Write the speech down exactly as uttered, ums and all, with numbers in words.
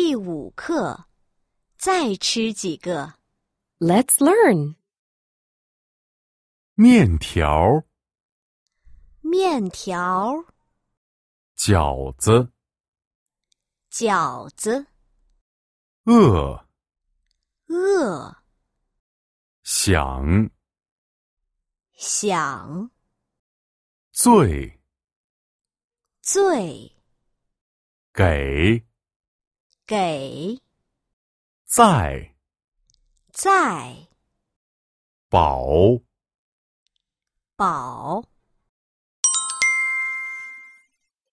第五课，再吃几个。 Let's learn. 面条、 面条、 饺子、 饺子、 饿、 饿、 想、 想、 醉、 醉、 给、 给、 在、 在、 饱、 饱。